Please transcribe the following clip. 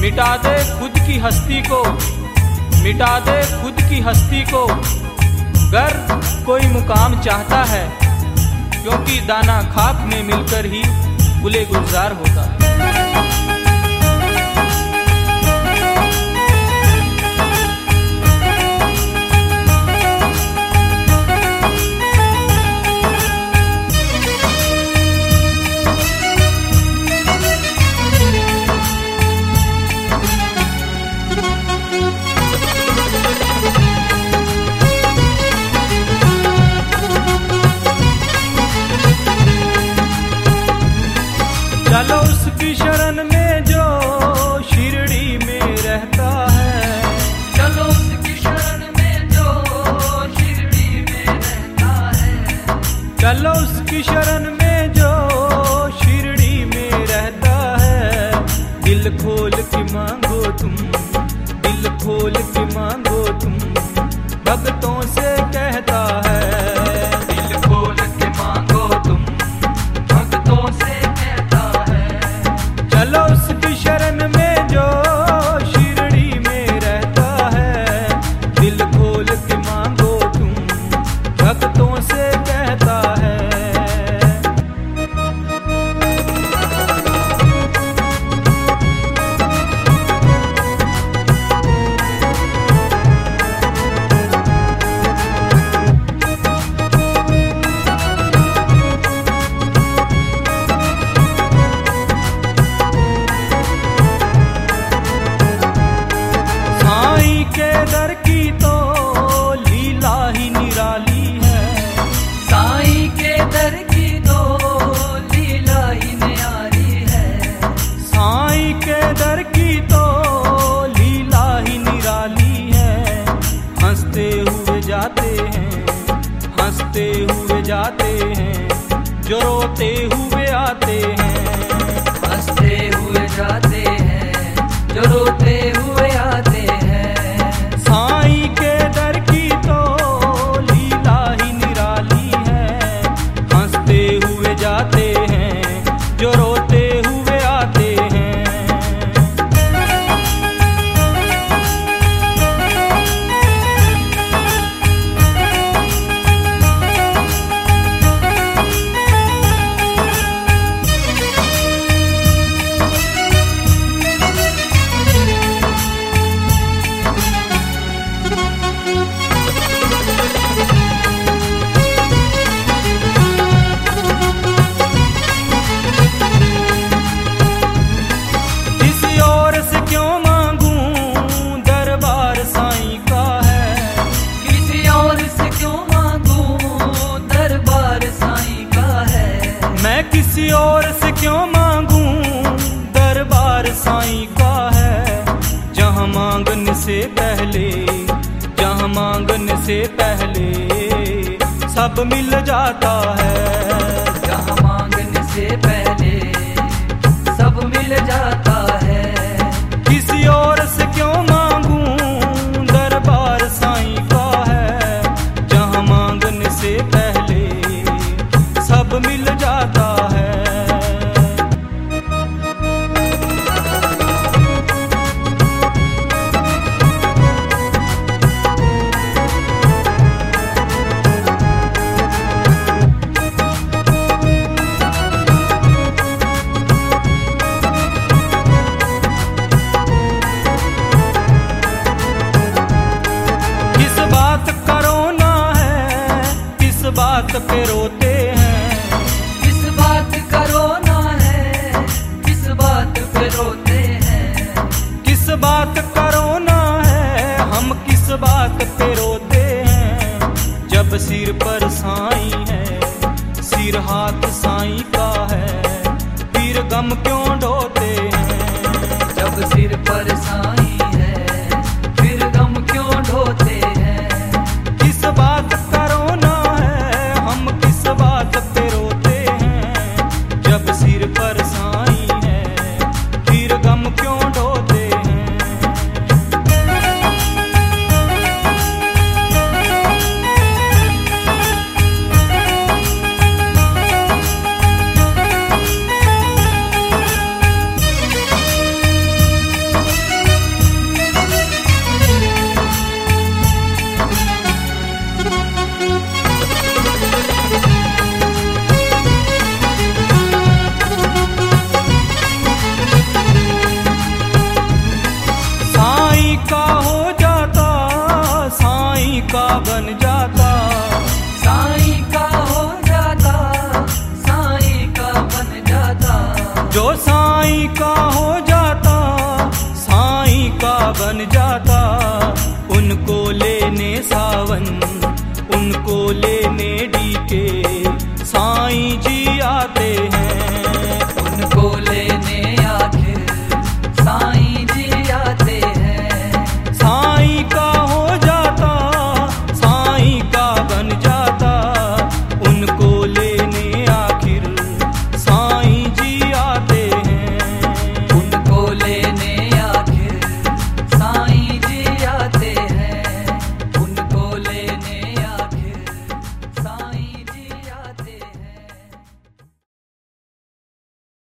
मिटा दे खुद की हस्ती को, मिटा दे खुद की हस्ती को। गर कोई मुकाम चाहता है, क्योंकि दाना खाक में मिलकर ही गुले गुलजार होता है। चलो उसकी शरण में जो शिरडी में रहता है, चलो उसकी शरण में जो शिरडी में रहता है। चलो उसकी शरण में जो शिरडी में रहता है। दिल खोल के मांगो तुम, दिल खोल के मांगो तुम, भक्तों से कहता है। दिल खोल के मांगो तुम, भक्तों से चलो उसकी शरण में जो शिरडी में रहता है। दिल खोल के मांगो तुम, भक्तों से कहता है। के दर की तो लीला ही निराली है, साईं के दर की तो लीला ही निराली है। साईं के दर की तो लीला ही निराली है। हंसते हुए जाते हैं, हंसते हुए जाते हैं, जो रोते हुए आते हैं। हंसते हुए जाते हैं, जो रोते हुए आते हैं। साईं के दर की तो लीला ही निराली है। हंसते हुए जाते हैं, जो रोते हुए आते हैं। किसी और से क्यों मांगूं, दरबार साईं का है। जहां मांगने से पहले, जहां मांगने से पहले सब मिल जाता है। जहां मांगने से पहले सब मिल जाता है। किसी और से क्यों मांगूं, दरबार साईं का है। जहां मांगने से पहले सब मिल जाता है। किस बात का रोना है, किस बात पे रोते हैं। किस बात का रोना है, किस बात पे रोते हैं। किस बात का रोना है, हम किस बात पे रोते हैं। जब सिर पर साईं है, सिर हाथ साईं का है, फिर गम क्यों ढोते हैं। जब सिर पर साईं है, फिर गम क्यों ढोते हैं। किस बात का रोना है, हम किस बात पे रोते हैं। जब सिर पर साईं है, फिर गम क्यों ढोते हैं। बन जाता, साईं का हो जाता, साईं का बन जाता। जो साईं का हो जाता, साईं का बन जाता। उनको लेने सावन, उनको ले